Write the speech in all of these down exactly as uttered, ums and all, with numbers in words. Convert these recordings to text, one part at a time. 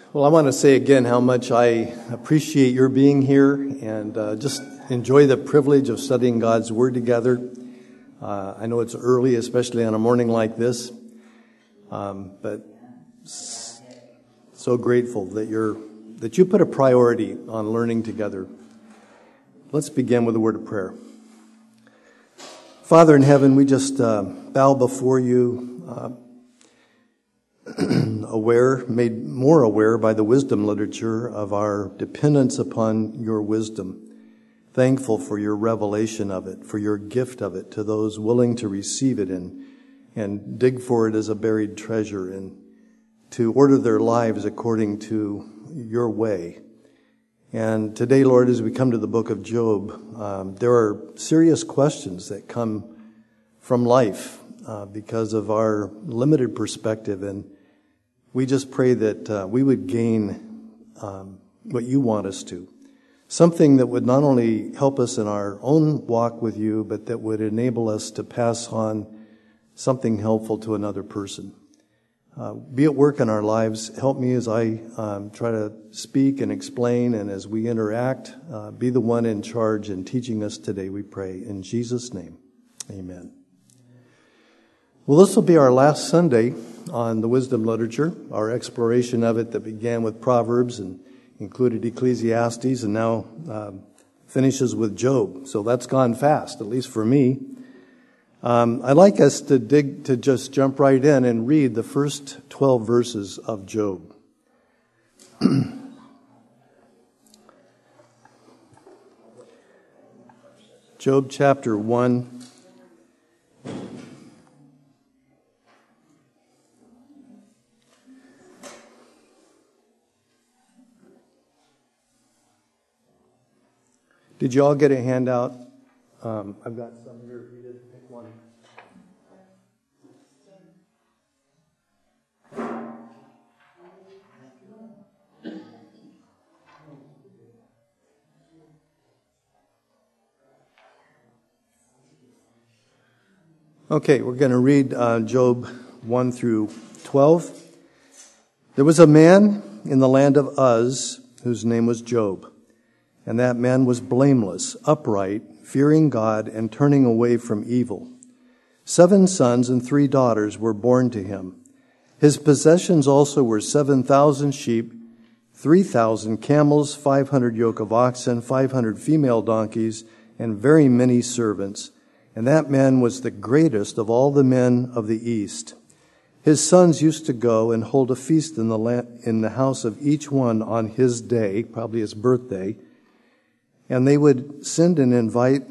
Well, I want to say again how much I appreciate your being here and uh, just enjoy the privilege of studying God's Word together. Uh, I know it's early, especially on a morning like this, um, but so grateful that you're that you put a priority on learning together. Let's begin with a word of prayer. Father in heaven, we just uh, bow before you. Uh, aware, made more aware by the wisdom literature of our dependence upon your wisdom. Thankful for your revelation of it, for your gift of it to those willing to receive it and, and dig for it as a buried treasure and to order their lives according to your way. And today, Lord, as we come to the book of Job, um, there are serious questions that come from life uh, because of our limited perspective, and we just pray that uh, we would gain um, what you want us to. Something that would not only help us in our own walk with you, but that would enable us to pass on something helpful to another person. Uh, be at work in our lives. Help me as I um, try to speak and explain, and as we interact, uh, be the one in charge in teaching us today, we pray. In Jesus' name, amen. Well, this will be our last Sunday on the wisdom literature, our exploration of it that began with Proverbs and included Ecclesiastes and now uh, finishes with Job. So that's gone fast, at least for me. Um, I'd like us to dig, to just jump right in and read the first twelve verses of Job. Job chapter one. Did you all get a handout? Um, I've got some here. If you didn't pick one. Okay, we're going to read uh, Job one through twelve. There was a man in the land of Uz whose name was Job. And that man was blameless, upright, fearing God, and turning away from evil. Seven sons and three daughters were born to him. His possessions also were seven thousand sheep, three thousand camels, five hundred yoke of oxen, five hundred female donkeys, and very many servants. And that man was the greatest of all the men of the East. His sons used to go and hold a feast in the land, in the house of each one on his day, probably his birthday. And they would send and invite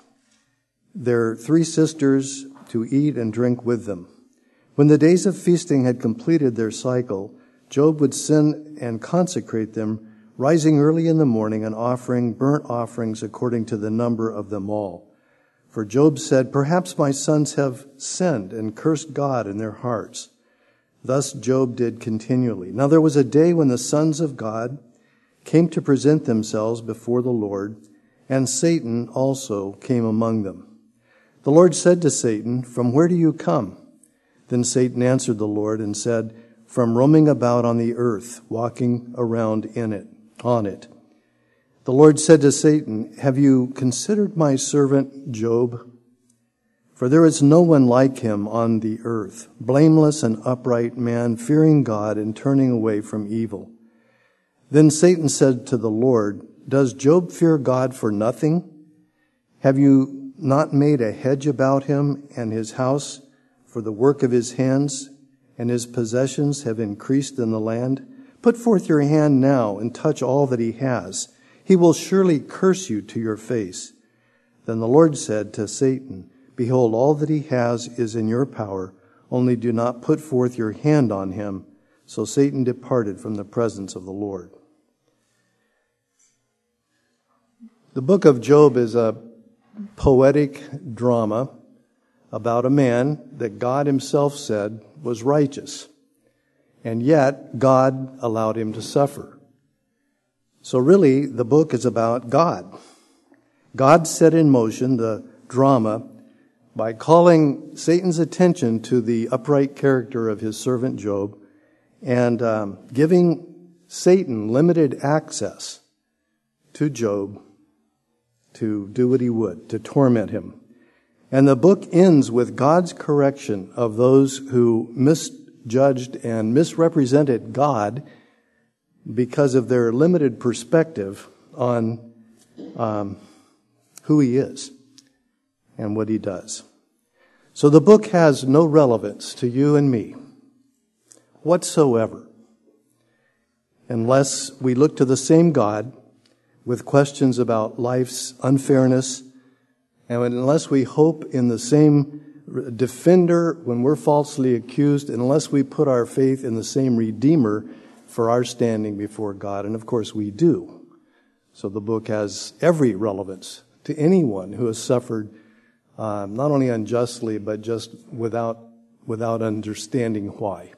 their three sisters to eat and drink with them. When the days of feasting had completed their cycle, Job would send and consecrate them, rising early in the morning and offering burnt offerings according to the number of them all. For Job said, "Perhaps my sons have sinned and cursed God in their hearts." Thus Job did continually. Now there was a day when the sons of God came to present themselves before the Lord, and Satan also came among them. The Lord said to Satan, "From where do you come?" Then Satan answered the Lord and said, "From roaming about on the earth, walking around in it, on it." The Lord said to Satan, "Have you considered my servant Job? For there is no one like him on the earth, blameless and upright man, fearing God and turning away from evil." Then Satan said to the Lord, "Does Job fear God for nothing? Have you not made a hedge about him and his house for the work of his hands, and his possessions have increased in the land? Put forth your hand now and touch all that he has. He will surely curse you to your face." Then the Lord said to Satan, "Behold, all that he has is in your power, only do not put forth your hand on him." So Satan departed from the presence of the Lord. The book of Job is a poetic drama about a man that God himself said was righteous. And yet, God allowed him to suffer. So really, the book is about God. God set in motion the drama by calling Satan's attention to the upright character of his servant Job and um, giving Satan limited access to Job to do what he would, to torment him. And the book ends with God's correction of those who misjudged and misrepresented God because of their limited perspective on um, who he is and what he does. So the book has no relevance to you and me whatsoever unless we look to the same God with questions about life's unfairness, and unless we hope in the same defender when we're falsely accused, unless we put our faith in the same Redeemer for our standing before God. And of course we do. So the book has every relevance to anyone who has suffered um, not only unjustly, but just without without understanding why.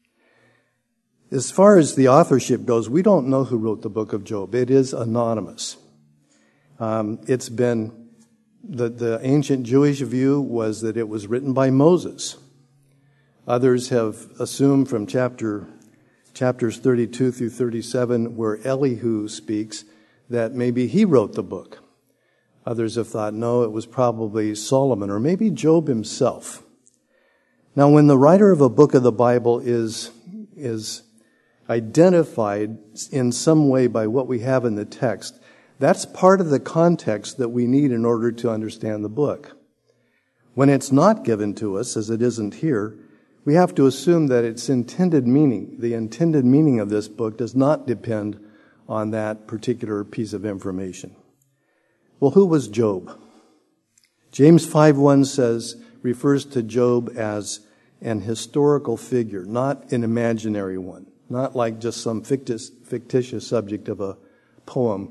As far as the authorship goes, we don't know who wrote the book of Job. It is anonymous. Um, it's been, the, the ancient Jewish view was that it was written by Moses. Others have assumed from chapter chapters thirty-two through thirty-seven, where Elihu speaks, that maybe he wrote the book. Others have thought, no, it was probably Solomon, or maybe Job himself. Now, when the writer of a book of the Bible is is identified in some way by what we have in the text, that's part of the context that we need in order to understand the book. When it's not given to us, as it isn't here, we have to assume that its intended meaning, the intended meaning of this book, does not depend on that particular piece of information. Well, who was Job? James five one says, refers to Job as an historical figure, not an imaginary one. Not like just some fictitious, fictitious subject of a poem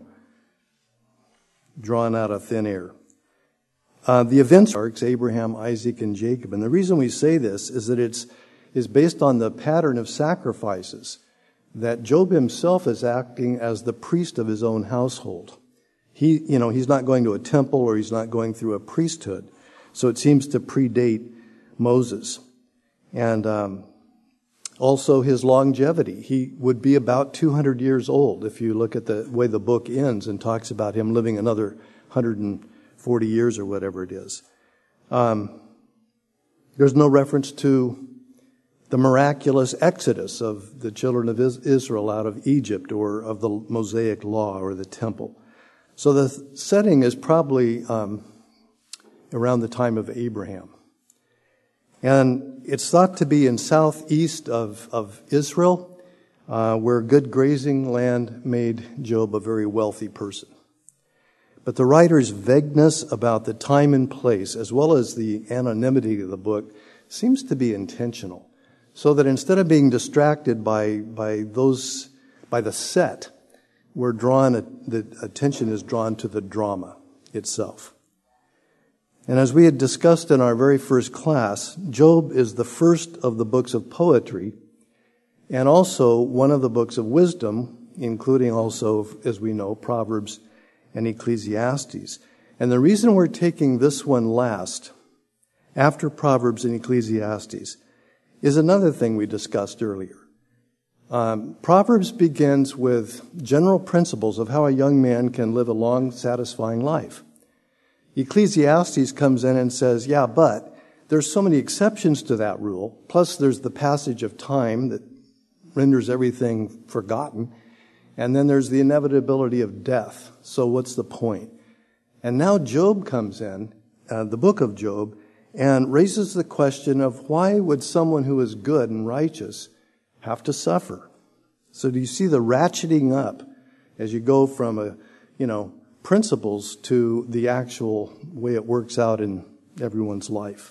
drawn out of thin air. Uh, the events are Abraham, Isaac, and Jacob. And the reason we say this is that it's is based on the pattern of sacrifices that Job himself is acting as the priest of his own household. He, you know, he's not going to a temple or he's not going through a priesthood. So it seems to predate Moses. And um also his longevity. He would be about two hundred years old if you look at the way the book ends and talks about him living another one hundred forty years or whatever it is. Um, there's no reference to the miraculous exodus of the children of Israel out of Egypt or of the Mosaic law or the temple. So the setting is probably um, around the time of Abraham. And it's thought to be in southeast of, of Israel, uh, where good grazing land made Job a very wealthy person. But the writer's vagueness about the time and place, as well as the anonymity of the book, seems to be intentional. So that instead of being distracted by, by those, by the set, we're drawn, the attention is drawn to the drama itself. And as we had discussed in our very first class, Job is the first of the books of poetry and also one of the books of wisdom, including also, as we know, Proverbs and Ecclesiastes. And the reason we're taking this one last, after Proverbs and Ecclesiastes, is another thing we discussed earlier. Um, Proverbs begins with general principles of how a young man can live a long, satisfying life. Ecclesiastes comes in and says, yeah, but there's so many exceptions to that rule. Plus there's the passage of time that renders everything forgotten. And then there's the inevitability of death. So what's the point? And now Job comes in, uh, the book of Job, and raises the question of why would someone who is good and righteous have to suffer? So do you see the ratcheting up as you go from a, you know, principles to the actual way it works out in everyone's life?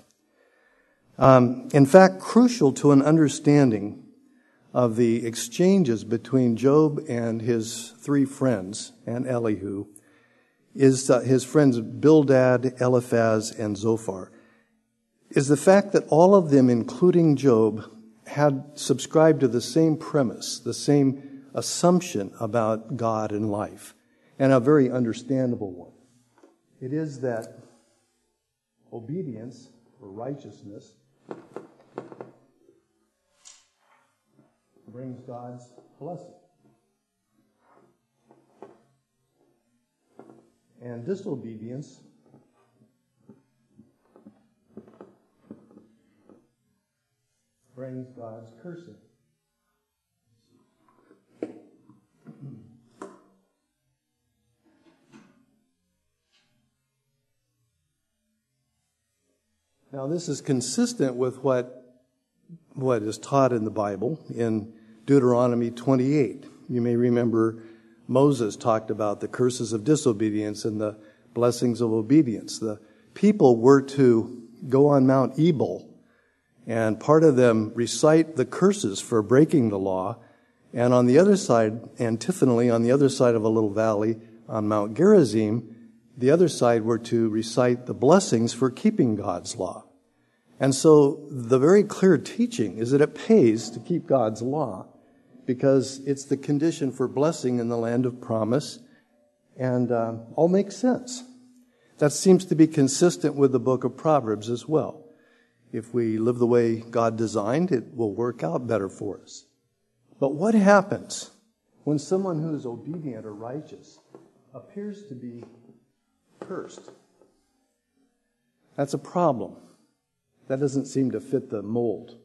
Um, in fact, crucial to an understanding of the exchanges between Job and his three friends and Elihu is uh, his friends Bildad, Eliphaz, and Zophar, is the fact that all of them, including Job, had subscribed to the same premise, the same assumption about God and life, and a very understandable one. It is that obedience or righteousness brings God's blessing. and disobedience brings God's cursing. Now, this is consistent with what, what is taught in the Bible in Deuteronomy twenty-eight. You may remember Moses talked about the curses of disobedience and the blessings of obedience. The people were to go on Mount Ebal, and part of them recite the curses for breaking the law. And on the other side, antiphonally, on the other side of a little valley on Mount Gerizim, the other side were to recite the blessings for keeping God's law. And so the very clear teaching is that it pays to keep God's law because it's the condition for blessing in the land of promise, and uh, all makes sense. That seems to be consistent with the book of Proverbs as well. If we live the way God designed, it will work out better for us. But what happens when someone who is obedient or righteous appears to be cursed? That's a problem. That doesn't seem to fit the mold.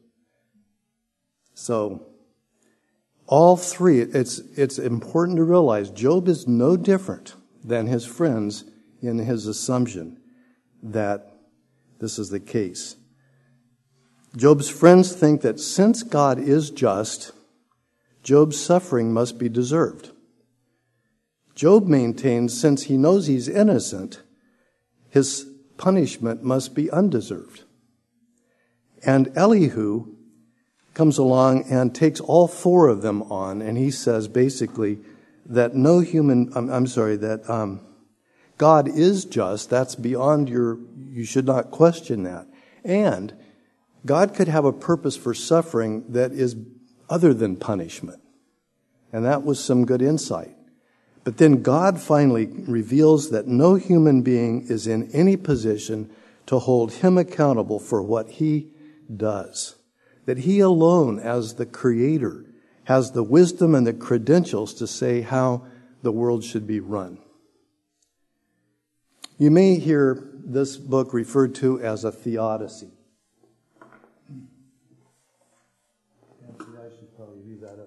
So, all three, it's, it's important to realize Job is no different than his friends in his assumption that this is the case. Job's friends think that since God is just, Job's suffering must be deserved. Job maintains since he knows he's innocent, his punishment must be undeserved. And Elihu comes along and takes all four of them on, and he says basically that no human, I'm, I'm sorry, that um, God is just. That's beyond your, you should not question that. And God could have a purpose for suffering that is other than punishment. And that was some good insight. But then God finally reveals that no human being is in any position to hold him accountable for what he does. That he alone, as the creator, has the wisdom and the credentials to say how the world should be run. You may hear this book referred to as a theodicy. I should probably leave that up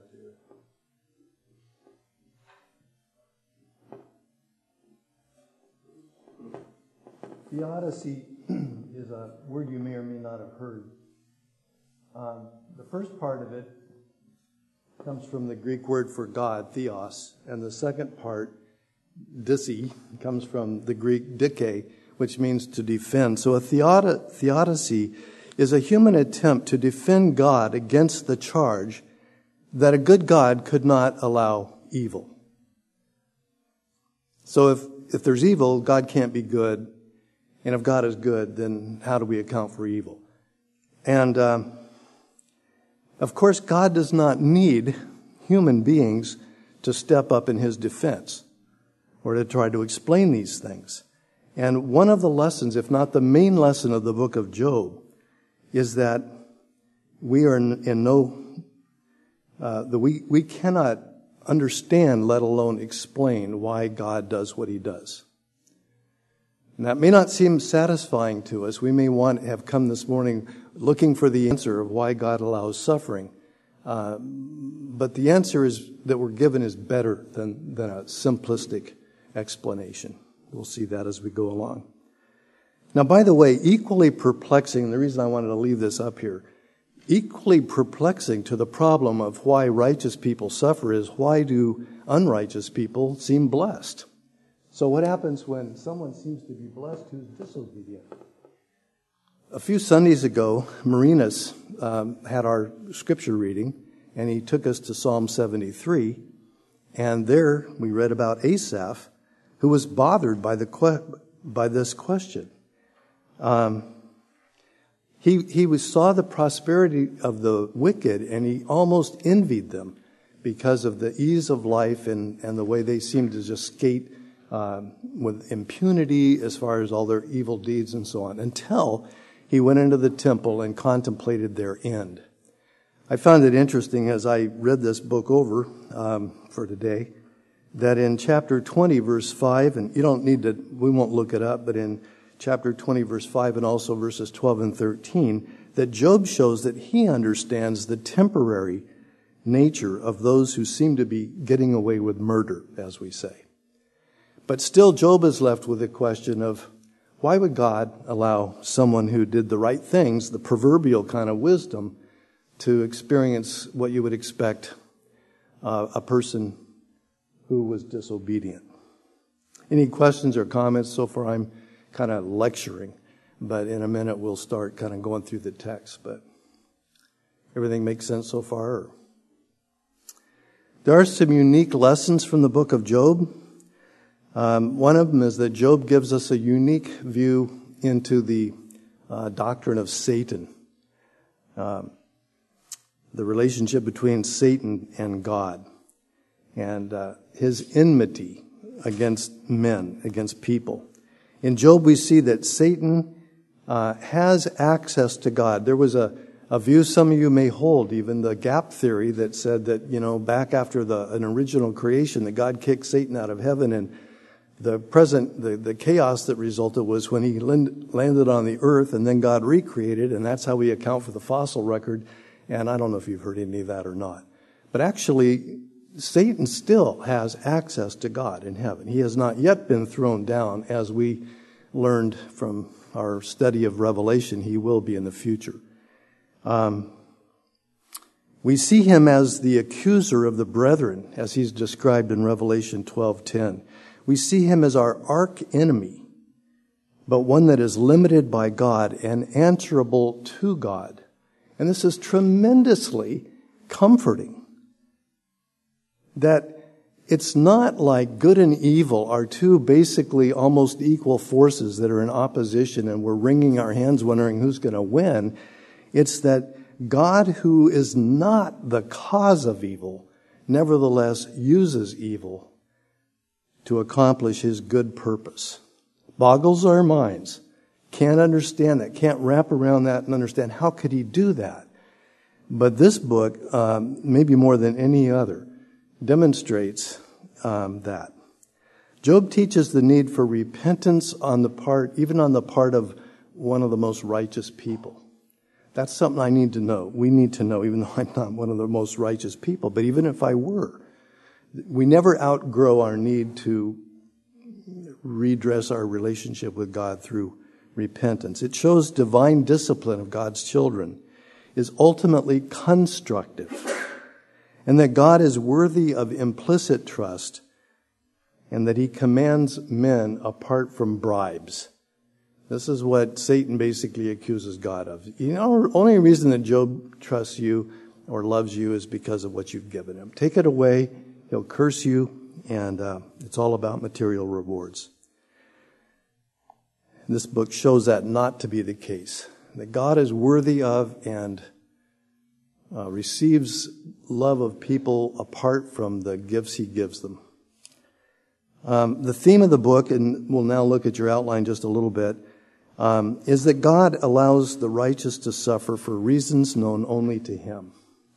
there. Theodicy is a word you may or may not have heard. Um, the first part of it comes from the Greek word for God, theos, and the second part, disi, comes from the Greek dike, which means to defend. So a theod- theodicy is a human attempt to defend God against the charge that a good God could not allow evil. So if, if there's evil, God can't be good. And if God is good, then how do we account for evil? And um, of course, God does not need human beings to step up in his defense or to try to explain these things. And one of the lessons, if not the main lesson of the book of Job, is that we are in, in no, uh, the, we, we cannot understand, let alone explain, why God does what he does. And that may not seem satisfying to us. We may want to have come this morning looking for the answer of why God allows suffering. Uh, but the answer is that we're given is better than, than a simplistic explanation. We'll see that as we go along. Now, by the way, equally perplexing, the reason I wanted to leave this up here, equally perplexing to the problem of why righteous people suffer is why do unrighteous people seem blessed? So what happens when someone seems to be blessed who's disobedient? A few Sundays ago, Marinas um, had our scripture reading, and he took us to Psalm seventy-three, and there we read about Asaph, who was bothered by the que- by this question. Um, he he was, saw the prosperity of the wicked, and he almost envied them because of the ease of life and, and the way they seemed to just skate Um, with impunity as far as all their evil deeds and so on, until he went into the temple and contemplated their end. I found it interesting as I read this book over um, for today that in chapter twenty, verse five, and you don't need to, we won't look it up, but in chapter twenty, verse five, and also verses twelve and thirteen, that Job shows that he understands the temporary nature of those who seem to be getting away with murder, as we say. But still, Job is left with the question of, why would God allow someone who did the right things, the proverbial kind of wisdom, to experience what you would expect uh, a person who was disobedient? Any questions or comments? So far I'm kind of lecturing, but in a minute we'll start kind of going through the text. But everything makes sense so far? Or? There are some unique lessons from the book of Job. Um, one of them is that Job gives us a unique view into the uh, doctrine of Satan, um, the relationship between Satan and God, and uh, his enmity against men, against people. In Job, we see that Satan uh, has access to God. There was a, a view some of you may hold, even the gap theory, that said that, you know, back after the an original creation, that God kicked Satan out of heaven, and the present, the, the chaos that resulted was when he landed on the earth, and then God recreated, and that's how we account for the fossil record. And I don't know if you've heard any of that or not. But actually, Satan still has access to God in heaven. He has not yet been thrown down, as we learned from our study of Revelation. He will be in the future. Um, we see him as the accuser of the brethren, as he's described in Revelation twelve ten. We see him as our arch enemy, but one that is limited by God and answerable to God. And this is tremendously comforting. That it's not like good and evil are two basically almost equal forces that are in opposition and we're wringing our hands wondering who's going to win. It's that God, who is not the cause of evil, nevertheless uses evil to accomplish his good purpose. Boggles our minds. Can't understand that. Can't wrap around that and understand how could he do that. But this book, um, maybe more than any other, demonstrates um, that. Job teaches the need for repentance on the part, even on the part of one of the most righteous people. That's something I need to know. We need to know, even though I'm not one of the most righteous people. But even if I were, we never outgrow our need to redress our relationship with God through repentance. It shows divine discipline of God's children is ultimately constructive, and that God is worthy of implicit trust, and that he commands men apart from bribes. This is what Satan basically accuses God of. You know, only reason that Job trusts you or loves you is because of what you've given him. Take it away, he'll curse you, and uh, it's all about material rewards. This book shows that not to be the case. That God is worthy of and uh, receives love of people apart from the gifts he gives them. Um, the theme of the book, and we'll now look at your outline just a little bit, um, is that God allows the righteous to suffer for reasons known only to him.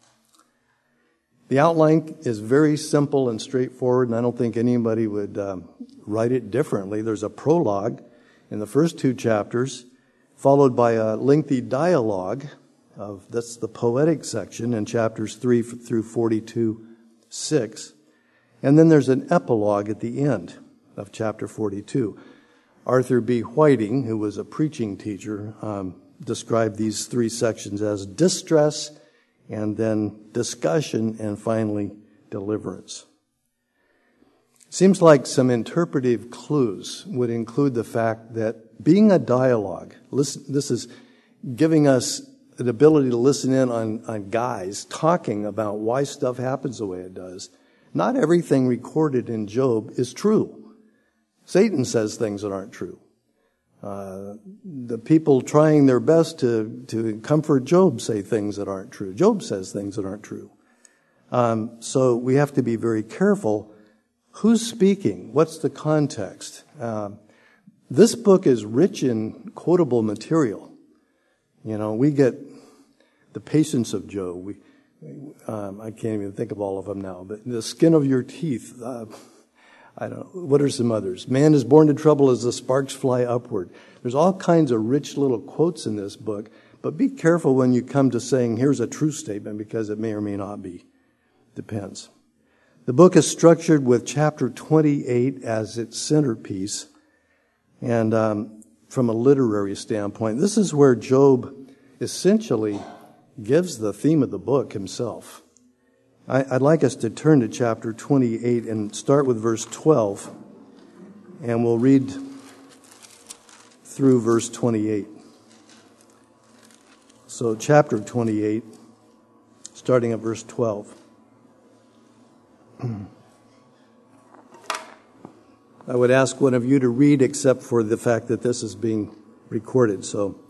The outline is very simple and straightforward, and I don't think anybody would um, write it differently. There's a prologue in the first two chapters, followed by a lengthy dialogue of, that's the poetic section in chapters three through forty-two, six. And then there's an epilogue at the end of chapter forty-two. Arthur B. Whiting, who was a preaching teacher, um, described these three sections as distress, and then discussion, and finally deliverance. Seems like some interpretive clues would include the fact that being a dialogue, listen, this is giving us an ability to listen in on, on guys talking about why stuff happens the way it does. Not everything recorded in Job is true. Satan says things that aren't true. Uh, the people trying their best to, to comfort Job say things that aren't true. Job says things that aren't true. Um, so we have to be very careful. Who's speaking? What's the context? Uh, this book is rich in quotable material. You know, we get the patience of Job. We, um, I can't even think of all of them now, but the skin of your teeth. Uh, I don't know. What are some others? Man is born to trouble as the sparks fly upward. There's all kinds of rich little quotes in this book, but be careful when you come to saying, here's a true statement, because it may or may not be. Depends. The book is structured with chapter twenty-eight as its centerpiece. And um, from a literary standpoint, this is where Job essentially gives the theme of the book himself. I, I'd like us to turn to chapter twenty-eight and start with verse twelve. And we'll read through verse twenty-eight. So chapter twenty-eight, starting at verse twelve. I would ask one of you to read, except for the fact that this is being recorded. So,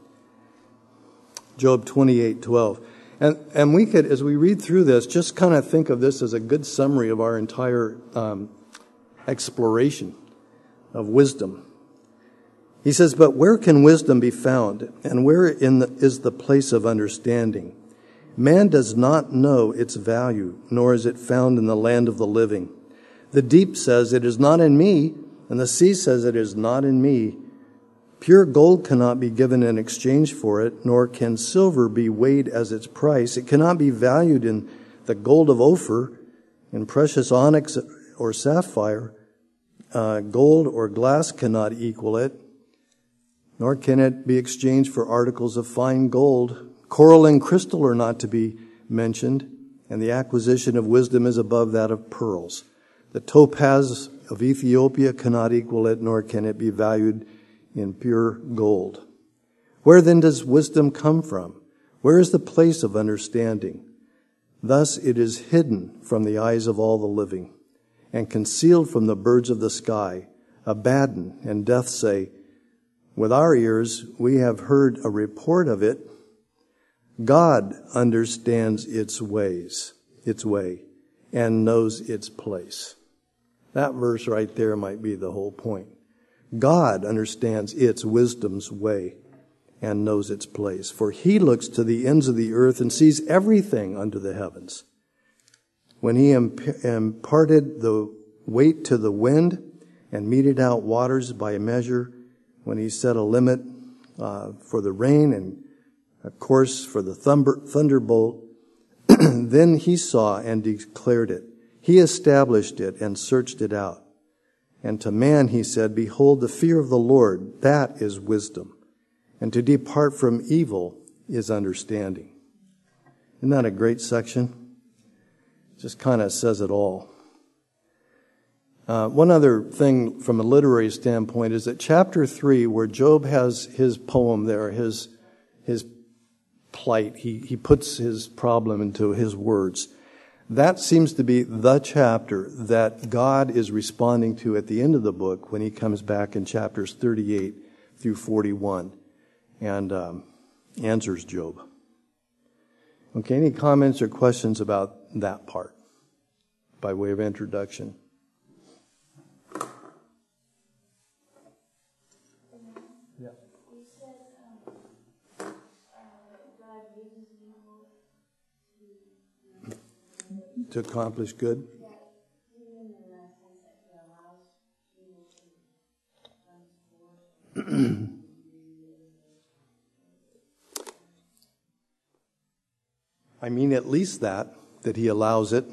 Job twenty-eight twelve. And and we could, as we read through this, just kind of think of this as a good summary of our entire um, exploration of wisdom. He says, "But where can wisdom be found? And where in the, is the place of understanding? Man does not know its value, nor is it found in the land of the living. The deep says, it is not in me, and the sea says, it is not in me. Pure gold cannot be given in exchange for it, nor can silver be weighed as its price. It cannot be valued in the gold of Ophir, in precious onyx or sapphire. Uh, gold or glass cannot equal it, nor can it be exchanged for articles of fine gold. Coral and crystal are not to be mentioned, and the acquisition of wisdom is above that of pearls. The topaz of Ethiopia cannot equal it, nor can it be valued in pure gold. Where then does wisdom come from? Where is the place of understanding? Thus it is hidden from the eyes of all the living, and concealed from the birds of the sky. Abaddon and Death say, with our ears we have heard a report of it. God understands its ways, its way, and knows its place." That verse right there might be the whole point. God understands its wisdom's way and knows its place. For he looks to the ends of the earth and sees everything under the heavens. When he imp- imparted the weight to the wind and meted out waters by measure, when he set a limit uh, for the rain and a course for the thunder, thunderbolt, then he saw and declared it. He established it and searched it out. And to man he said, behold, the fear of the Lord, that is wisdom. And to depart from evil is understanding. Isn't that a great section? Just kind of says it all. Uh, one other thing from a literary standpoint is that chapter three, where Job has his poem there, his his plight, he, he puts his problem into his words. That seems to be the chapter that God is responding to at the end of the book when he comes back in chapters thirty-eight through forty-one and um, answers Job. Okay, any comments or questions about that part by way of introduction? Yeah. You said um, uh, God uses evil to, To accomplish good? yeah, even in the sense that he allows evil to come forth. I mean, at least that, that he allows it.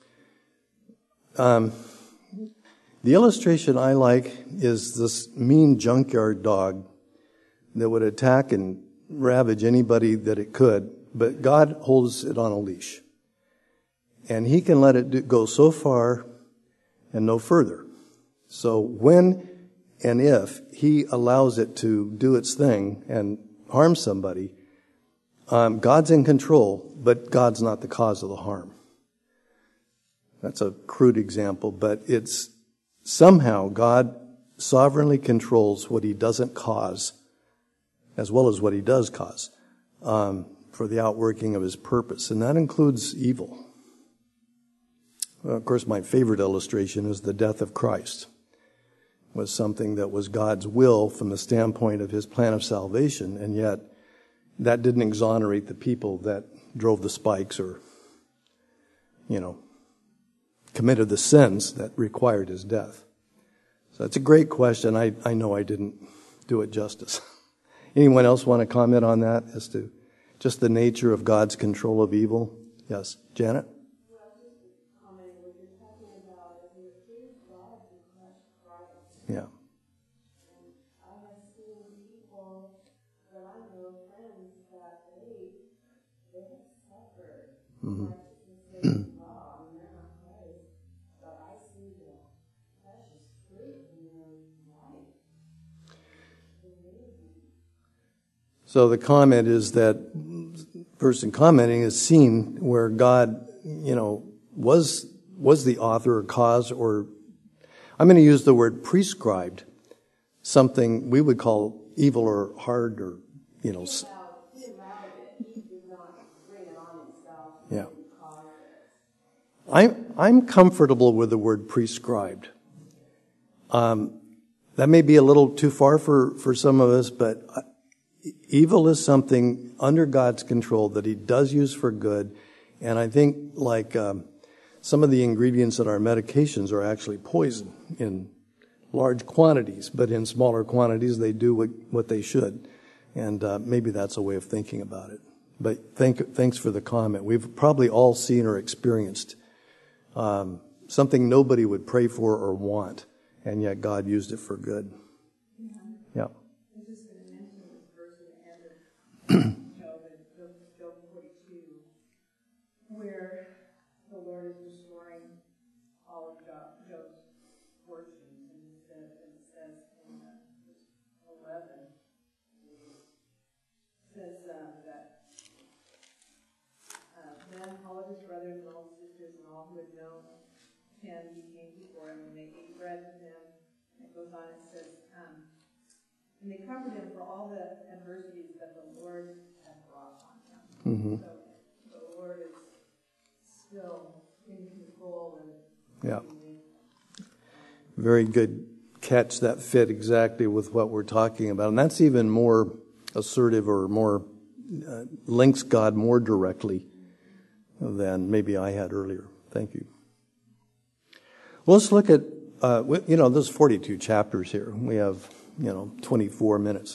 Um, the illustration I like is this mean junkyard dog that would attack and ravage anybody that it could, but God holds it on a leash. And he can let it do, go so far and no further. So when and if he allows it to do its thing and harm somebody, um, God's in control, but God's not the cause of the harm. That's a crude example, but it's somehow God sovereignly controls what he doesn't cause as well as what he does cause um, for the outworking of his purpose, and that includes evil. Well, of course, my favorite illustration is the death of Christ. It was something that was God's will from the standpoint of his plan of salvation, and yet that didn't exonerate the people that drove the spikes or, you know, committed the sins that required his death. So it's a great question. I, I know I didn't do it justice. Anyone else want to comment on that as to just the nature of God's control of evil? Yes, Janet? Yeah. Mm-hmm. So the comment is that person commenting has seen where God, you know, was was the author or cause, or I'm going to use the word prescribed, something we would call evil or hard or, you know. Yeah. I'm, I'm comfortable with the word prescribed. Um, that may be a little too far for, for some of us, but evil is something under God's control that He does use for good. And I think like um, some of the ingredients in our medications are actually poison in large quantities, but in smaller quantities they do what, what they should. And uh, maybe that's a way of thinking about it. But thank, thanks for the comment. We've probably all seen or experienced um, something nobody would pray for or want, and yet God used it for good. Yeah. Yeah. I'm just going to mention this verse at the end of Job, in Job forty-two, where the Lord is restoring all of Job's fortunes, and it says, and it says in uh, eleven, it says um, that uh, then all of his brothers and all his sisters and all who had known him, he came before him, and they ate bread with him. It goes on, it says, um, and they covered him for all the adversities that the Lord had brought on him. Mm-hmm. So the Lord is still in control. And yeah. Very good catch. That fit exactly with what we're talking about. And that's even more assertive or more uh, links God more directly than maybe I had earlier. Thank you. Well, let's look at, uh, you know, there's forty-two chapters here. We have, you know, twenty-four minutes.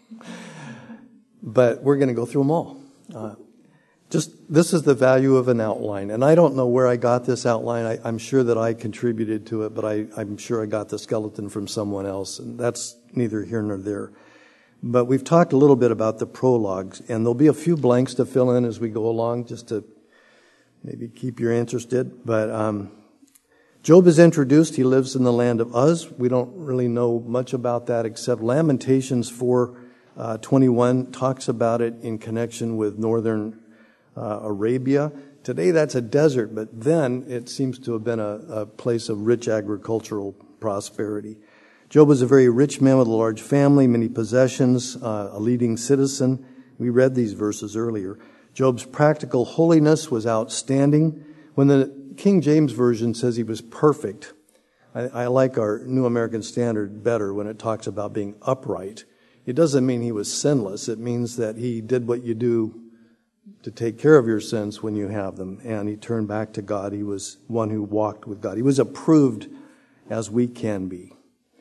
But we're going to go through them all. Uh, just, this is the value of an outline. And I don't know where I got this outline. I, I'm sure that I contributed to it, but I, I'm sure I got the skeleton from someone else. And that's neither here nor there. But we've talked a little bit about the prologues, and there'll be a few blanks to fill in as we go along, just to maybe keep you interested. But um, Job is introduced. He lives in the land of Uz. We don't really know much about that, except Lamentations four twenty-one talks about it in connection with northern uh, Arabia. Today that's a desert, but then it seems to have been a, a place of rich agricultural prosperity. Job was a very rich man with a large family, many possessions, uh, a leading citizen. We read these verses earlier. Job's practical holiness was outstanding. When the King James Version says he was perfect, I, I like our New American Standard better when it talks about being upright. It doesn't mean he was sinless. It means that he did what you do to take care of your sins when you have them. And he turned back to God. He was one who walked with God. He was approved as we can be.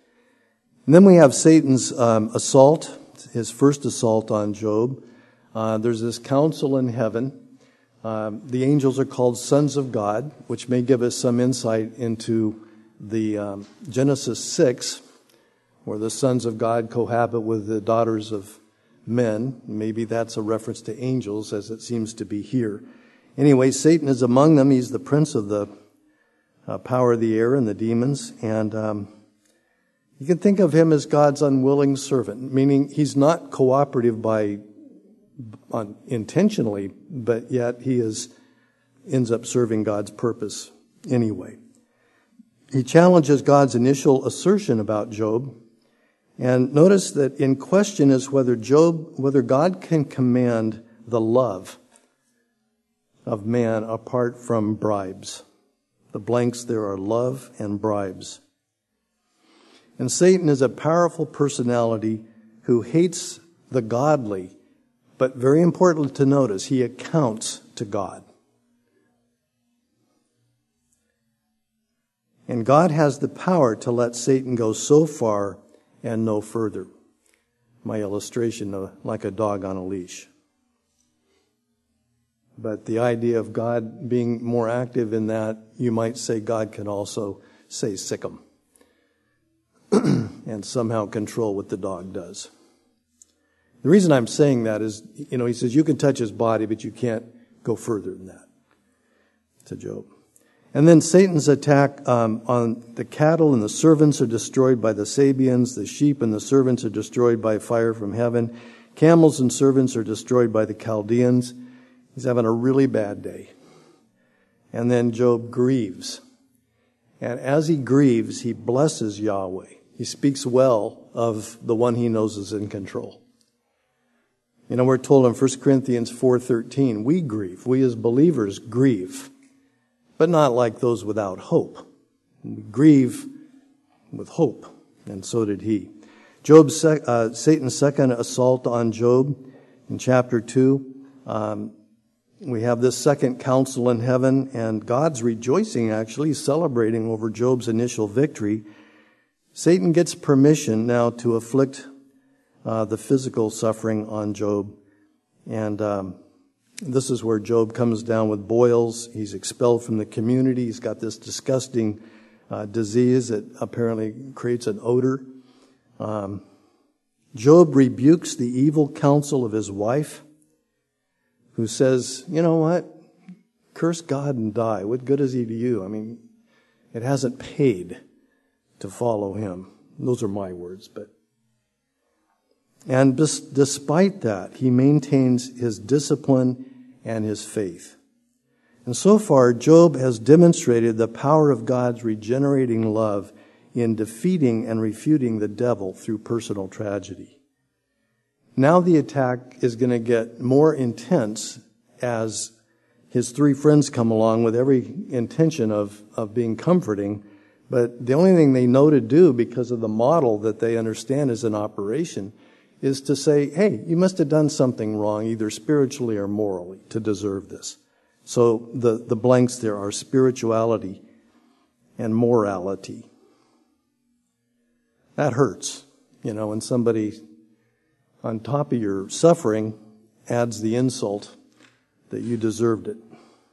And then we have Satan's um, assault, his first assault on Job. Uh, there's this council in heaven. Um, the angels are called sons of God, which may give us some insight into the um, Genesis six, where the sons of God cohabit with the daughters of men. Maybe that's a reference to angels, as it seems to be here. Anyway, Satan is among them. He's the prince of the uh, power of the air and the demons. And um, you can think of him as God's unwilling servant, meaning he's not cooperative by on, intentionally, but yet he is ends up serving God's purpose anyway. He challenges God's initial assertion about Job. And notice that in question is whether Job, whether God can command the love of man apart from bribes. The blanks there are love and bribes. And Satan is a powerful personality who hates the godly, but very important to notice, he accounts to God. And God has the power to let Satan go so far and no further. My illustration of like a dog on a leash. But the idea of God being more active in that, you might say God can also say sick him and somehow control what the dog does. The reason I'm saying that is, you know, he says you can touch his body, but you can't go further than that. To Job. And then Satan's attack um, on the cattle and the servants are destroyed by the Sabians. The sheep and the servants are destroyed by fire from heaven. Camels and servants are destroyed by the Chaldeans. He's having a really bad day. And then Job grieves. And as he grieves, he blesses Yahweh. He speaks well of the one he knows is in control. You know, we're told in First Corinthians four thirteen, we grieve. We as believers grieve. But not like those without hope. We grieve with hope. And so did he. Job's sec- uh, Satan's second assault on Job in chapter two. Um, we have this second council in heaven, and God's rejoicing, actually. He's celebrating over Job's initial victory. Satan gets permission now to afflict uh, the physical suffering on Job. And um, this is where Job comes down with boils. He's expelled from the community. He's got this disgusting uh, disease that apparently creates an odor. Um, Job rebukes the evil counsel of his wife, who says, you know what? Curse God and die. What good is he to you? I mean, it hasn't paid to follow him. Those are my words, but. And bis- despite that, he maintains his discipline and his faith. And so far, Job has demonstrated the power of God's regenerating love in defeating and refuting the devil through personal tragedy. Now the attack is going to get more intense as his three friends come along with every intention of, of being comforting. But the only thing they know to do, because of the model that they understand is in operation, is to say, hey, you must have done something wrong, either spiritually or morally, to deserve this. So the, the blanks there are spirituality and morality. That hurts, you know, when somebody on top of your suffering adds the insult that you deserved it.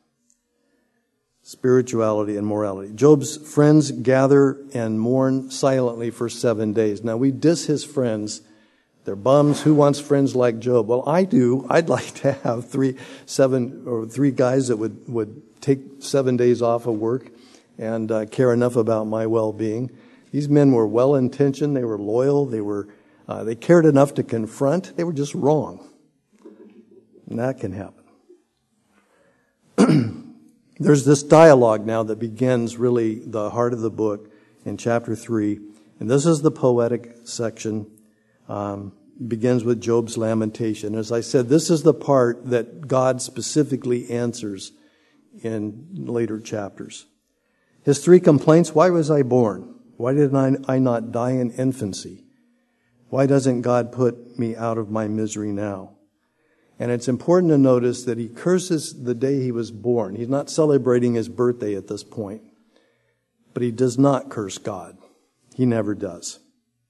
Spirituality and morality. Job's friends gather and mourn silently for seven days. Now we diss his friends. They're bums. Who wants friends like Job? Well, I do. I'd like to have three, seven, or three guys that would, would take seven days off of work and uh, care enough about my well-being. These men were well-intentioned. They were loyal. They were, uh, they cared enough to confront. They were just wrong. And that can happen. There's this dialogue now that begins really the heart of the book in chapter three. And this is the poetic section. Um, begins with Job's lamentation. As I said, this is the part that God specifically answers in later chapters. His three complaints: why was I born? Why did I, I not die in infancy? Why doesn't God put me out of my misery now? And it's important to notice that he curses the day he was born. He's not celebrating his birthday at this point. But he does not curse God. He never does.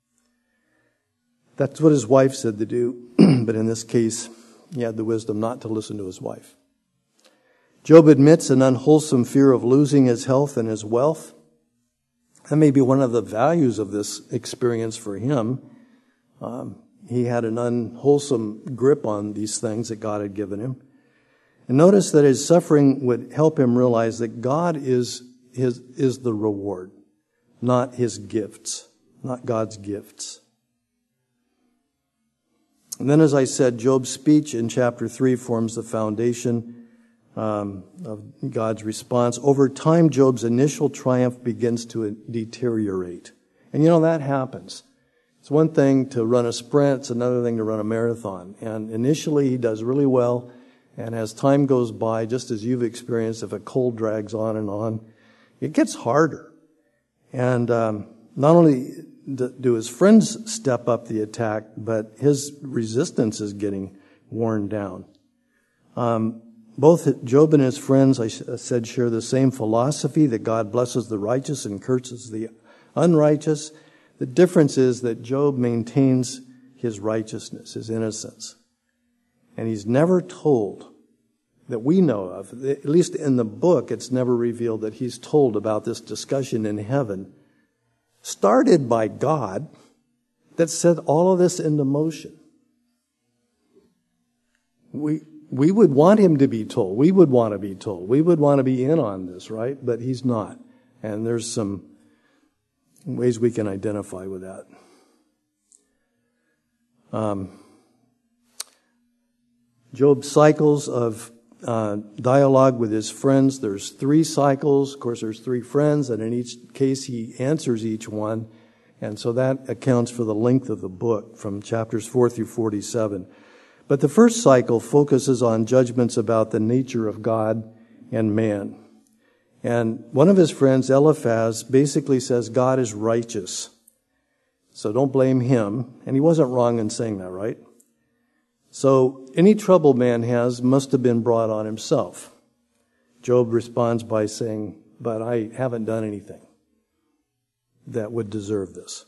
That's what his wife said to do. But in this case, he had the wisdom not to listen to his wife. Job admits an unwholesome fear of losing his health and his wealth. That may be one of the values of this experience for him. Um, he had an unwholesome grip on these things that God had given him. And notice that his suffering would help him realize that God is his is the reward, not his gifts, not God's gifts. And then, as I said, Job's speech in chapter three forms the foundation um, of God's response. Over time, Job's initial triumph begins to deteriorate. And you know, that happens. It's one thing to run a sprint, it's another thing to run a marathon. And initially, he does really well. And as time goes by, just as you've experienced, if a cold drags on and on, it gets harder. And um, not only do his friends step up the attack, but his resistance is getting worn down. Um, both Job and his friends, I said, share the same philosophy that God blesses the righteous and curses the unrighteous. The difference is that Job maintains his righteousness, his innocence. And he's never told, that we know of, at least in the book, it's never revealed that he's told about this discussion in heaven, started by God, that set all of this into motion. We we would want him to be told. We would want to be told. We would want to be in on this, right? But he's not. And there's some ways we can identify with that. Um, Job's cycles of uh, dialogue with his friends. There's three cycles. Of course, there's three friends, and in each case he answers each one. And so that accounts for the length of the book from chapters four through forty-seven. But the first cycle focuses on judgments about the nature of God and man. And one of his friends, Eliphaz, basically says God is righteous. So don't blame him. And he wasn't wrong in saying that, right? So any trouble man has must have been brought on himself. Job responds by saying, but I haven't done anything that would deserve this.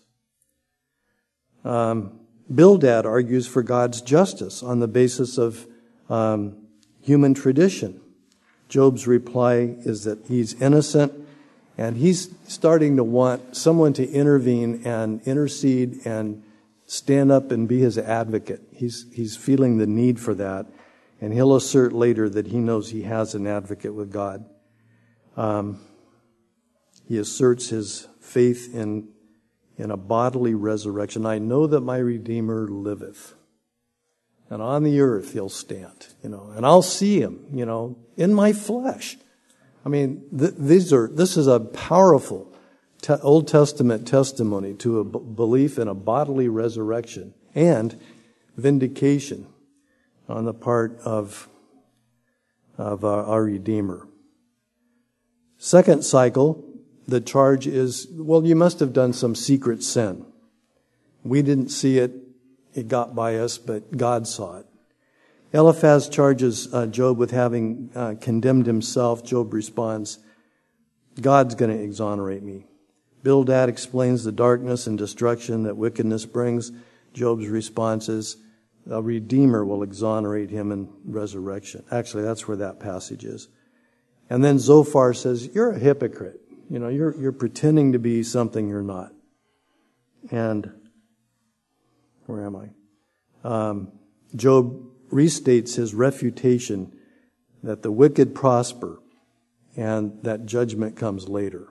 Um, Bildad argues for God's justice on the basis of um, human tradition. Job's reply is that he's innocent, and he's starting to want someone to intervene and intercede and stand up and be his advocate. He's he's feeling the need for that, and he'll assert later that he knows he has an advocate with God. Um, he asserts his faith in in a bodily resurrection. I know that my Redeemer liveth, and on the earth he'll stand, you know, and I'll see him, you know, in my flesh. I mean, th- these are this is a powerful te- Old Testament testimony to a b- belief in a bodily resurrection and vindication on the part of of our, our Redeemer. Second cycle. The charge is, well, you must have done some secret sin. We didn't see it. It got by us, but God saw it. Eliphaz charges uh, Job with having uh, condemned himself. Job responds, God's going to exonerate me. Bildad explains the darkness and destruction that wickedness brings. Job's response is, a Redeemer will exonerate him in resurrection. Actually, that's where that passage is. And then Zophar says, you're a hypocrite. You know, you're you're pretending to be something you're not. And where am I? Um, Job restates his refutation that the wicked prosper and that judgment comes later.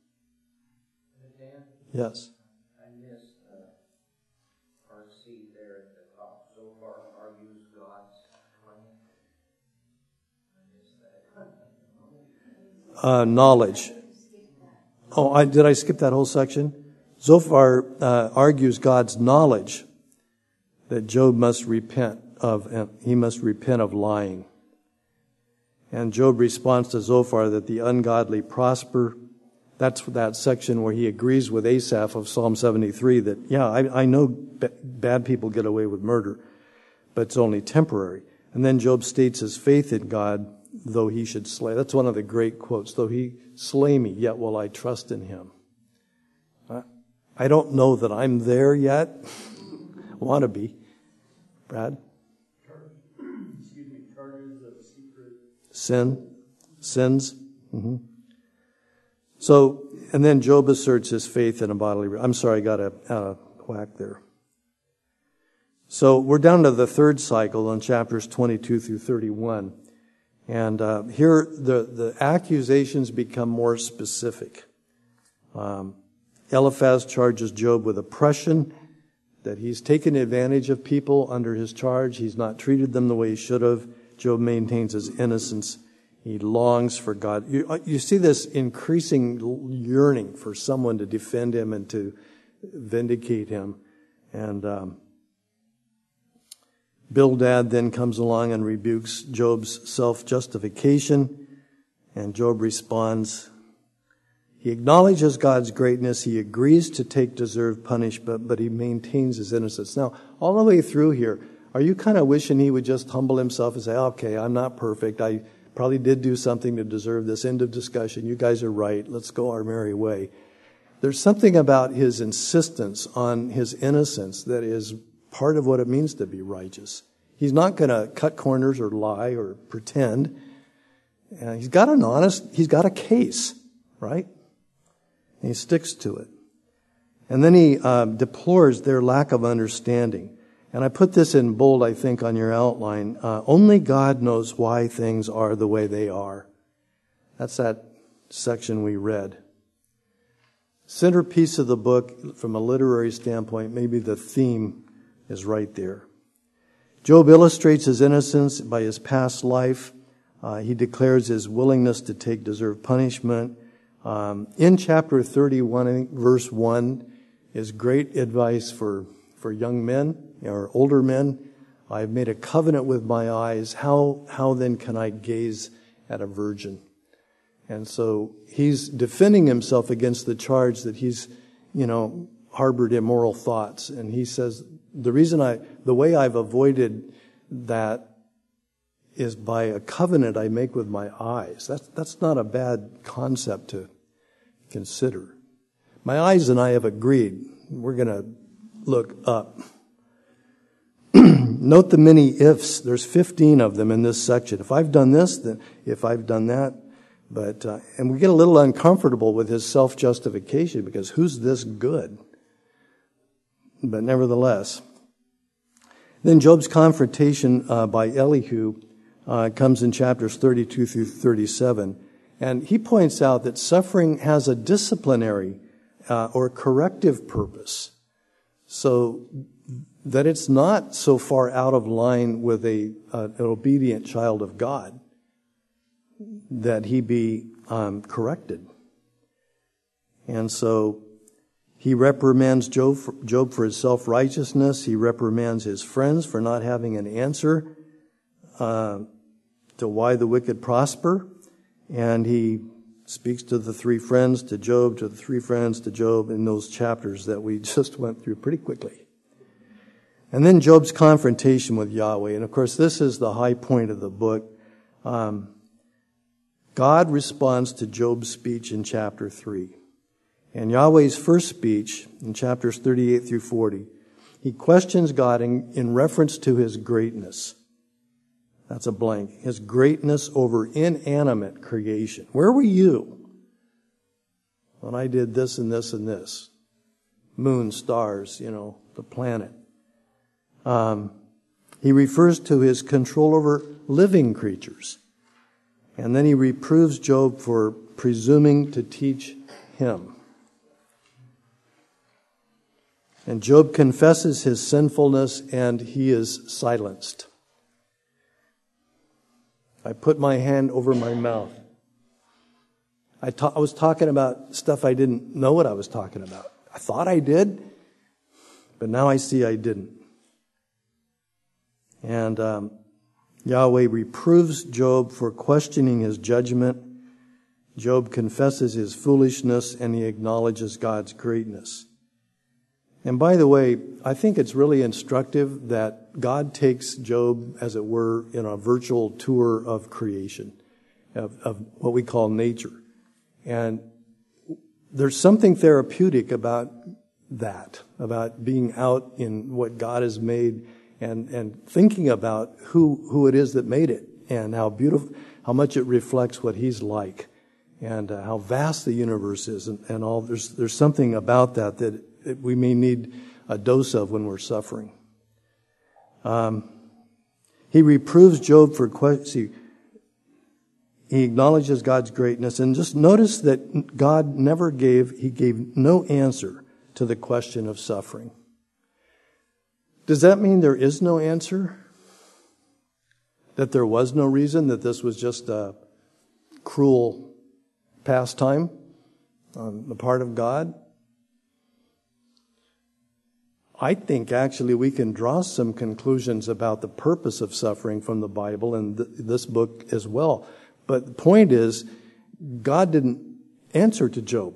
Dan, Yes. I missed uh, our seat there at the top. So far argues God's plan. I missed that. Uh, knowledge. Oh, I, did I skip that whole section? Zophar uh, argues God's knowledge that Job must repent of, and he must repent of lying. And Job responds to Zophar that the ungodly prosper. That's that section where he agrees with Asaph of Psalm seventy-three that, yeah, I, I know b- bad people get away with murder, but it's only temporary. And then Job states his faith in God, though he should slay. That's one of the great quotes. Though he slay me, yet will I trust in him. I don't know that I'm there yet. Want to be. Brad? Excuse me, charges of secret Sin. Sins. Mm-hmm. So, and then Job asserts his faith in a bodily... I'm sorry, I got a, a whack there. So we're down to the third cycle on chapters twenty-two through thirty-one. And uh, here the, the accusations become more specific. Um, Eliphaz charges Job with oppression, that he's taken advantage of people under his charge. He's not treated them the way he should have. Job maintains his innocence. He longs for God. You, you see this increasing yearning for someone to defend him and to vindicate him. And um, Bildad then comes along and rebukes Job's self-justification, and Job responds. He acknowledges God's greatness. He agrees to take deserved punishment, but he maintains his innocence. Now, all the way through here, Are you kind of wishing he would just humble himself and say, okay, I'm not perfect. I probably did do something to deserve this. End of discussion. You guys are right. Let's go our merry way. There's something about his insistence on his innocence that is part of what it means to be righteous. He's not going to cut corners or lie or pretend. Uh, he's got an honest, he's got a case, right? And he sticks to it. And then he uh, deplores their lack of understanding. And I put this in bold, I think, on your outline. Uh, only God knows why things are the way they are. That's that section we read. Centerpiece of the book, from a literary standpoint, maybe the theme is right there. Job illustrates his innocence by his past life. Uh, he declares his willingness to take deserved punishment. Um, in chapter thirty-one, I think, verse one, is great advice for, for young men or older men. I've made a covenant with my eyes. How, how then can I gaze at a virgin? And so he's defending himself against the charge that he's, you know, harbored immoral thoughts. And he says, the reason I, the way I've avoided that is by a covenant I make with my eyes. That's, that's not a bad concept to consider. My eyes and I have agreed. We're going to look up. Note the many ifs. There's fifteen of them in this section. If I've done this, then if I've done that. But, uh, and we get a little uncomfortable with his self-justification because who's this good? But nevertheless. Then Job's confrontation uh, by Elihu uh, comes in chapters thirty-two through thirty-seven. And he points out that suffering has a disciplinary uh, or corrective purpose. So that it's not so far out of line with a uh, an obedient child of God that he be um, corrected. And so he reprimands Job for, Job for his self-righteousness. He reprimands his friends for not having an answer uh, to why the wicked prosper. And he speaks to the three friends, to Job, to the three friends, to Job in those chapters that we just went through pretty quickly. And then Job's confrontation with Yahweh. And of course, this is the high point of the book. Um, God responds to Job's speech in chapter three. And Yahweh's first speech in chapters thirty-eight through forty, he questions God in, in reference to his greatness. That's a blank. His greatness over inanimate creation. Where were you when I did this and this and this? Moon, stars, you know, the planet. Um, he refers to his control over living creatures. And then he reproves Job for presuming to teach him. And Job confesses his sinfulness and he is silenced. I put my hand over my mouth. I, ta- I was talking about stuff I didn't know what I was talking about. I thought I did, but now I see I didn't. And um, Yahweh reproves Job for questioning his judgment. Job confesses his foolishness and he acknowledges God's greatness. And by the way, I think it's really instructive that God takes Job, as it were, in a virtual tour of creation, of, of what we call nature. And there's something therapeutic about that, about being out in what God has made and, and thinking about who, who it is that made it and how beautiful, how much it reflects what he's like and uh, how vast the universe is and, and all. There's, there's something about that that we may need a dose of when we're suffering. Um, he reproves Job for question. He acknowledges God's greatness. And just notice that God never gave, he gave no answer to the question of suffering. Does that mean there is no answer? That there was no reason, that this was just a cruel pastime on the part of God? I think actually we can draw some conclusions about the purpose of suffering from the Bible and th- this book as well. But the point is, God didn't answer to Job.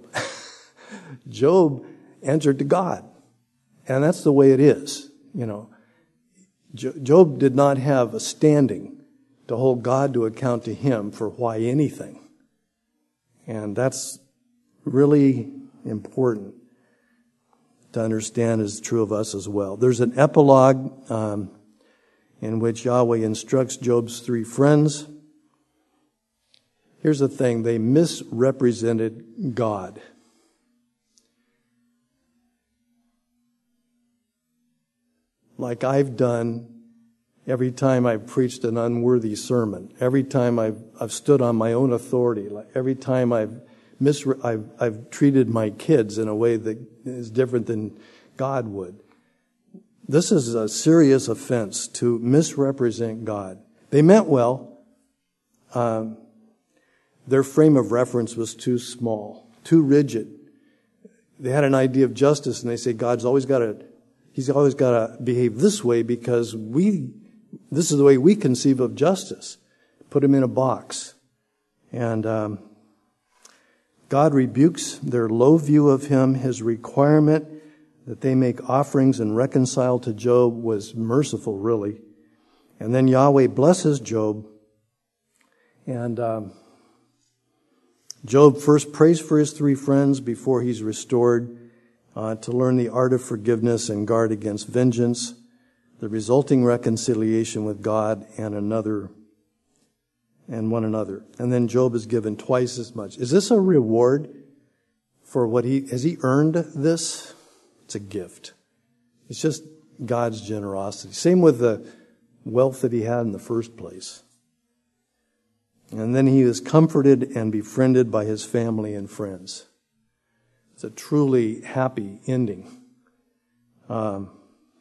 Job answered to God. And that's the way it is. You know, Job did not have a standing to hold God to account to him for why anything. And that's really important to understand is true of us as well. There's an epilogue um, in which Yahweh instructs Job's three friends. Here's the thing, they misrepresented God. Like I've done every time I've preached an unworthy sermon, every time I've, I've stood on my own authority, like every time I've, misre- I've, I've treated my kids in a way that is different than God would. This is a serious offense to misrepresent God. They meant well. Um, their frame of reference was too small, too rigid. They had an idea of justice, and they say God's always got to, He's always got to behave this way because we, this is the way we conceive of justice. Put him in a box. And um, God rebukes their low view of him. His requirement that they make offerings and reconcile to Job was merciful, really. And then Yahweh blesses Job. And um, Job first prays for his three friends before he's restored. Uh, to learn the art of forgiveness and guard against vengeance, the resulting reconciliation with God and another, and one another. And then Job is given twice as much. Is this a reward for what he, has he earned this? It's a gift. It's just God's generosity. Same with the wealth that he had in the first place. And then he is comforted and befriended by his family and friends. It's a truly happy ending. Um,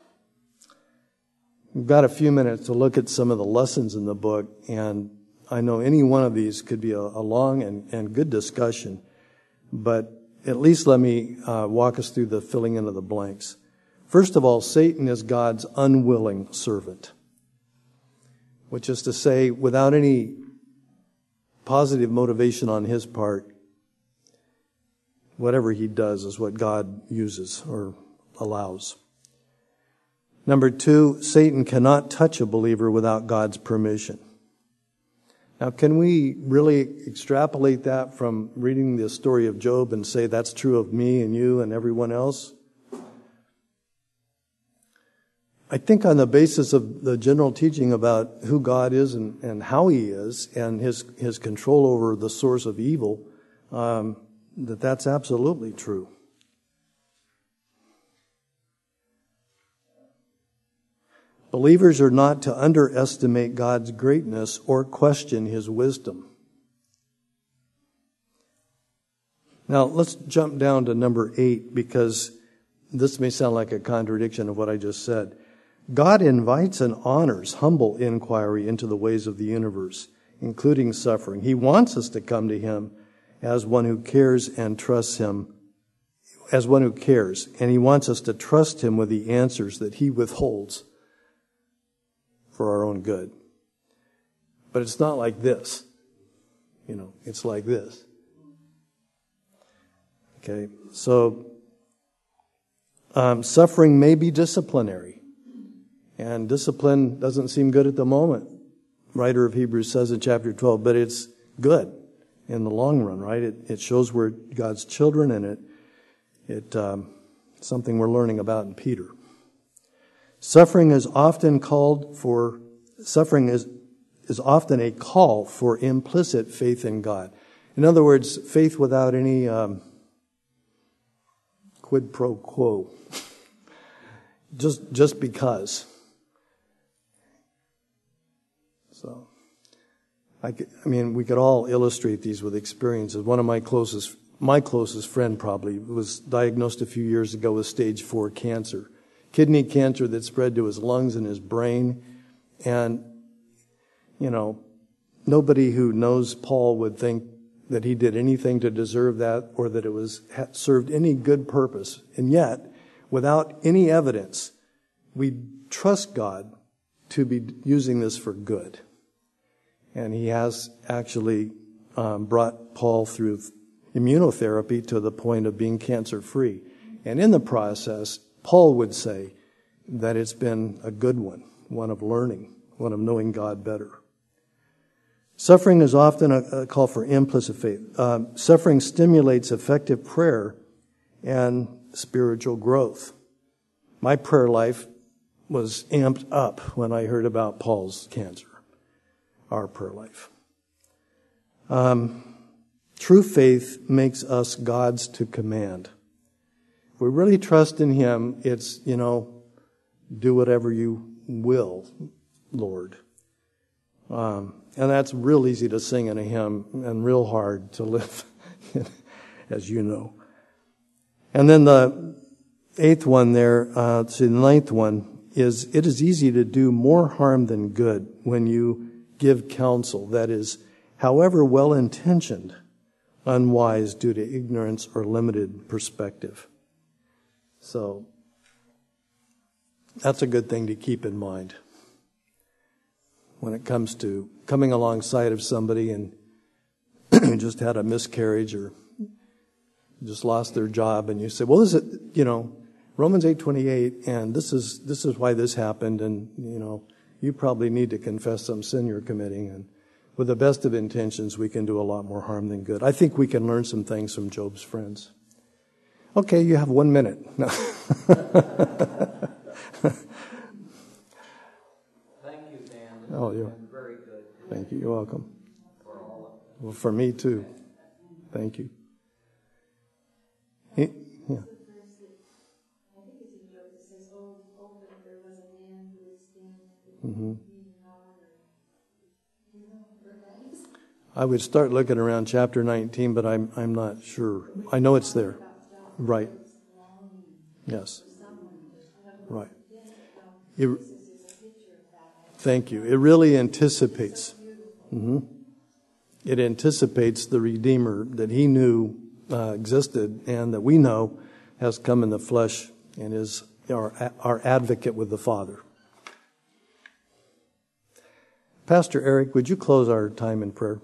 we've got a few minutes to look at some of the lessons in the book, and I know any one of these could be a, a long and, and good discussion, but at least let me uh, walk us through the filling in of the blanks. First of all, Satan is God's unwilling servant, which is to say, without any positive motivation on his part, whatever he does is what God uses or allows. Number two, Satan cannot touch a believer without God's permission. Now, can we really extrapolate that from reading the story of Job and say that's true of me and you and everyone else? I think on the basis of the general teaching about who God is and, and how he is and his, his control over the source of evil, um, that that's absolutely true. Believers are not to underestimate God's greatness or question his wisdom. Now, let's jump down to number eight, because this may sound like a contradiction of what I just said. God invites and honors humble inquiry into the ways of the universe, including suffering. He wants us to come to him as one who cares and trusts him, as one who cares. And he wants us to trust him with the answers that he withholds for our own good. But it's not like this. You know, it's like this. Okay, so um, suffering may be disciplinary. And discipline doesn't seem good at the moment. Writer of Hebrews says in chapter twelve, but it's good in the long run, right? It, it shows we're God's children, and it it um, something we're learning about in Peter. Suffering is often called for. Suffering is is often a call for implicit faith in God. In other words, faith without any um, quid pro quo, just just because. So, I, could, I mean, we could all illustrate these with experiences. One of my closest, my closest friend probably was diagnosed a few years ago with stage four cancer, kidney cancer that spread to his lungs and his brain. And, you know, nobody who knows Paul would think that he did anything to deserve that or that it was served any good purpose. And yet, without any evidence, we trust God to be using this for good. And he has actually um, brought Paul through immunotherapy to the point of being cancer-free. And in the process, Paul would say that it's been a good one, one of learning, one of knowing God better. Suffering is often a, a call for implicit faith. Uh, suffering stimulates effective prayer and spiritual growth. My prayer life was amped up when I heard about Paul's cancer, our prayer life. Um, true faith makes us gods to command. If we really trust in Him, it's, you know, do whatever you will, Lord. Um, and that's real easy to sing in a hymn and real hard to live, as you know. And then the eighth one there, uh, see the ninth one, is it is easy to do more harm than good when you give counsel that is, however well-intentioned, unwise due to ignorance or limited perspective. So that's a good thing to keep in mind when it comes to coming alongside of somebody and just had a miscarriage or just lost their job, and you say, well, this is, you know, Romans eight twenty-eight, and this is this is why this happened, and, you know, you probably need to confess some sin you're committing, and with the best of intentions, we can do a lot more harm than good. I think we can learn some things from Job's friends. Okay, you have one minute. No. Oh, you're very good. Thank you. You're welcome. For all of us. Well, for me too. Thank you. He, yeah. I think it's in Job that says, "Oh, oh, that there was a man who would stand Mm-hmm. you know, for that." I would start looking around chapter nineteen, but I'm I'm not sure. I know it's there. Right. Yes. Right. It, thank you. It really anticipates. Mm-hmm. It anticipates the Redeemer that he knew uh, existed and that we know has come in the flesh and is our, our advocate with the Father. Pastor Eric, would you close our time in prayer?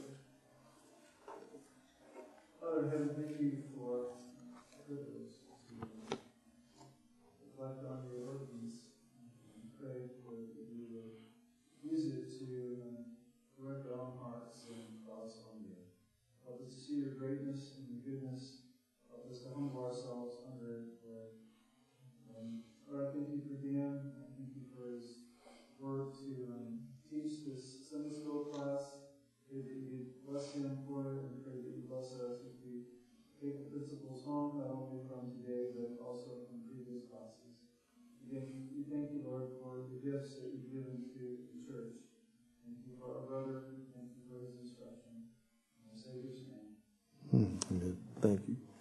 Father in heaven, thank you for the privilege to reflect on your ordinance and pray for that you will use it to uh, direct our own hearts and thoughts on you. Help us to see your greatness and your goodness. Help us to humble ourselves under it, Lord. Um, Lord, I thank you for Dan. I thank you for his work to um, teach this Sunday school class. Pray that you bless him for it, and pray that you bless us as we take the principles home, not only from today, but also from previous classes. Again, we thank you, Lord, for the gifts that you've given to the church. Thank you for our brother. Thank you for his instruction. In the Savior's name. Hmm, good. Thank you.